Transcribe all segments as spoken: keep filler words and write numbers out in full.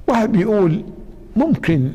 واحد بيقول ممكن،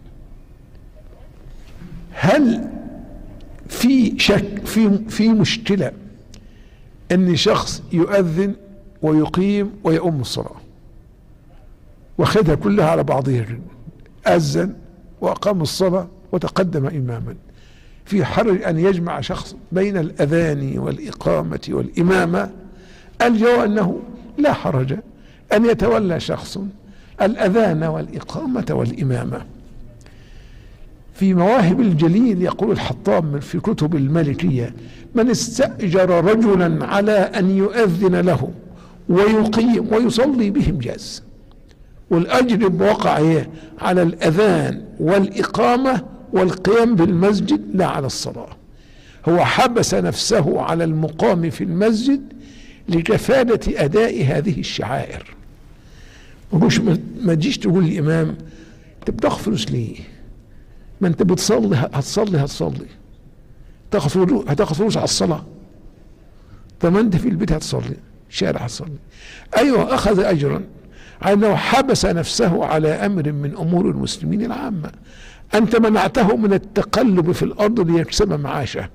هل في شك في في مشكلة ان شخص يؤذن ويقيم ويؤم الصلاة واخدها كلها على بعضها، أذن وأقام الصلاة وتقدم إماما، في حرج أن يجمع شخص بين الأذان والإقامة والإمامة؟ الجواب أنه لا حرج أن يتولى شخص الأذان والإقامة والإمامة. في مواهب الجليل يقول الحطام في كتب المالكية: من استأجر رجلا على أن يؤذن له ويقيم ويصلي بهم جاز، والأجر وقع على الأذان والإقامة والقيام بالمسجد لا على الصلاة. هو حبس نفسه على المقام في المسجد لكفالة أداء هذه الشعائر. مش ما تجيش تقول للإمام أنت بتاخد فلوس ليه؟ ما أنت بتصلي، هتصلي هتصلي تاخد فلوس، هتاخد فلوس على الصلاة؟ طب ما أنت في البيت هتصلي، شارع هتصلي. أيوه، أخذ أجرا على أنه حبس نفسه على أمر من أمور المسلمين العامة. أنت منعته من التقلب في الأرض ليكسب معاشه.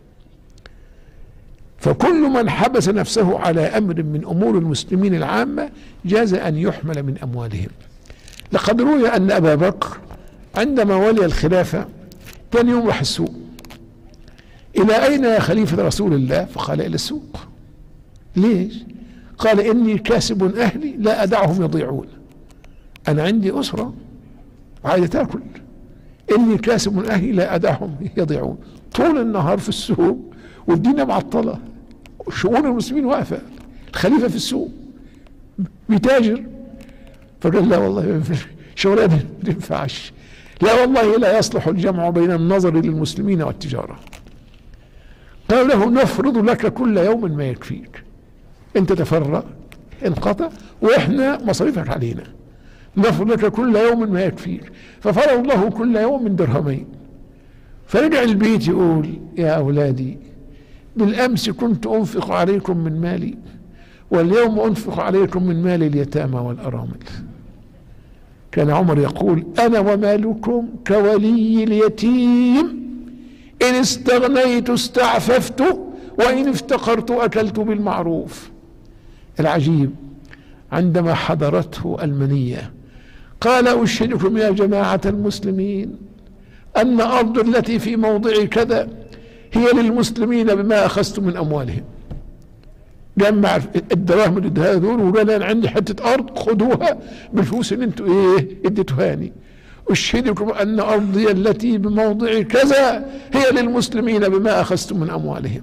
فكل من حبس نفسه على أمر من أمور المسلمين العامة جاز أن يحمل من أموالهم. لقد روي أن أبا بكر عندما ولي الخلافة كان يوم راح السوق. إلى أين يا خليفة رسول الله؟ فقال: إلى السوق. ليش؟ قال: إني كاسب أهلي لا أدعهم يضيعون. أنا عندي أسرة وعايزة تاكل، إني كاسب أهلي لا أدعهم يضيعون. طول النهار في السوق والدنيا معطلة، شؤون المسلمين واقفة، الخليفة في السوق بيتاجر. فقال: لا والله شغلانة ما تنفعش، لا والله لا يصلح الجمع بين النظر للمسلمين والتجارة. قال له: نفرض لك كل يوم ما يكفيك، انت تفرغ انقطع واحنا مصاريفك علينا، نفرض لك كل يوم ما يكفيك. ففرض له كل يوم من درهمين. فرجع البيت يقول: يا أولادي، بالأمس كنت أنفق عليكم من مالي، واليوم أنفق عليكم من مال اليتامى والأرامل. كان عمر يقول: أنا ومالكم كولي اليتيم، إن استغنيت استعففت، وإن افتقرت أكلت بالمعروف. العجيب عندما حضرته المنية قال: أشهدكم يا جماعة المسلمين أن أرض التي في موضع كذا هي للمسلمين بما أخذت من أموالهم. جمع الدراهم اللي ادها دول وقال: أنا عندي حتة أرض خذوها بالفلوس اللي انتوا إيه اديتوهاني. أشهدكم أن أرضي التي بموضع كذا هي للمسلمين بما أخذتم من أموالهم،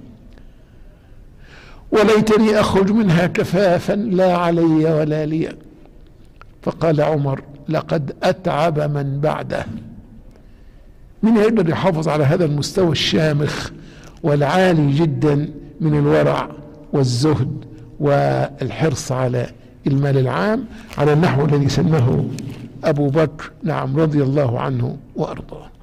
وليتني أخرج منها كفافا لا علي ولا لي. فقال عمر: لقد أتعب من بعده. من يقدر يحافظ على هذا المستوى الشامخ والعالي جدا من الورع والزهد والحرص على المال العام على النحو الذي سماه أبو بكر، نعم، رضي الله عنه وأرضاه.